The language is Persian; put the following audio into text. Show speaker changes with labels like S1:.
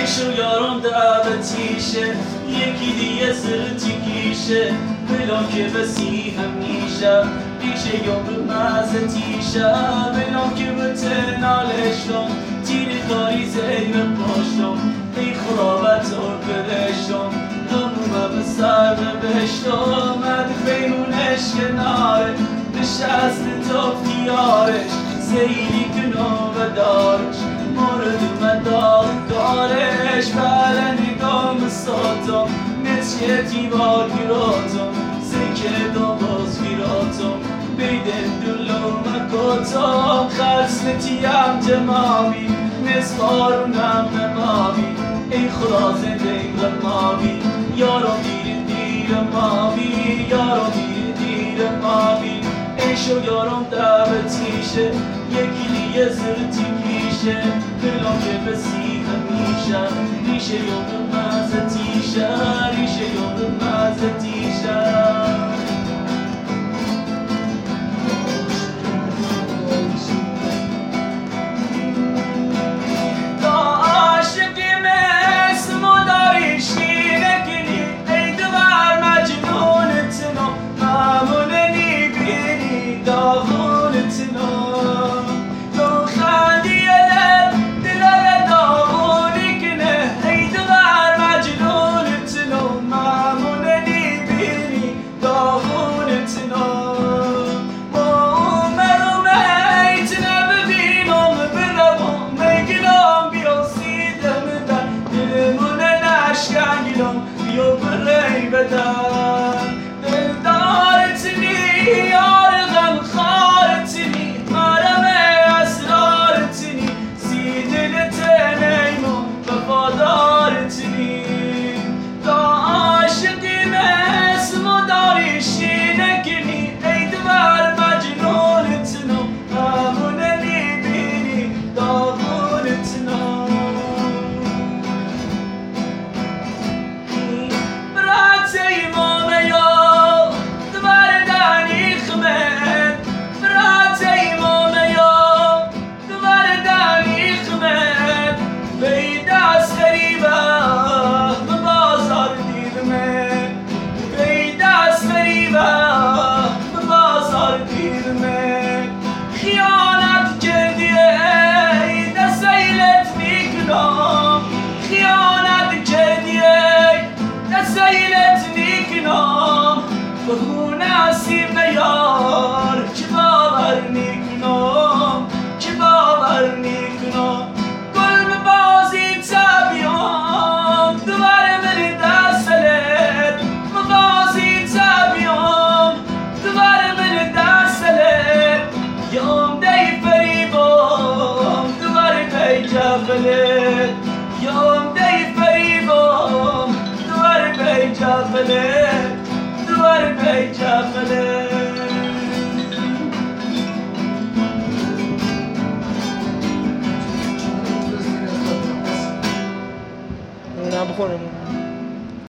S1: شو یارم دعوتیشه یکی دیگه زرتی کیشه بلان که بسی همیشه ریشه یا به مزتیشه بلان که به تنالشم تیر کاری زیر پاشم ای خرابت رو برشم همومه به سر بشتم مد بیرونش کناره نشست تافتیارش زیلی کنو و دارش مورد من دارش بله نگام ساتم نسیه دیوار گیراتم زکه داماز گیراتم بیدن دلو مکاتم خرسنتیم تمامی نسخارونم نمامی ای خدا زنده غمامی یارم دیر مامی یارم دیر مامی ای شو یارم دعوتیشه یکی دیگه زرتی کیشه دلم که بسی همیشه ریشه یادم مزتیشه ریشه یادم مزتیشه بیا بری بدن دلدارتنی یار غم خارتنی مرم اسرارتنی سی دلت نیمون وفادارتنی تا عاشقی مثل ما داریشی نکنی ای دور مجنونتنو همونه میبینی داغونتنو خیانت کردی ای دستیلت میکنم خیانت کردی ای دستیلت میکنم بهونه سیم یار که باور میکنم که باور میکنم گل به بازی تبیام دوباره بری دستلت بازی تبیام دوباره بری دستلت یام دی فریبام دوباره بی جفلت یام دی فریبام دوباره بی جفلت دوباره بی جفلت
S2: نه بخورم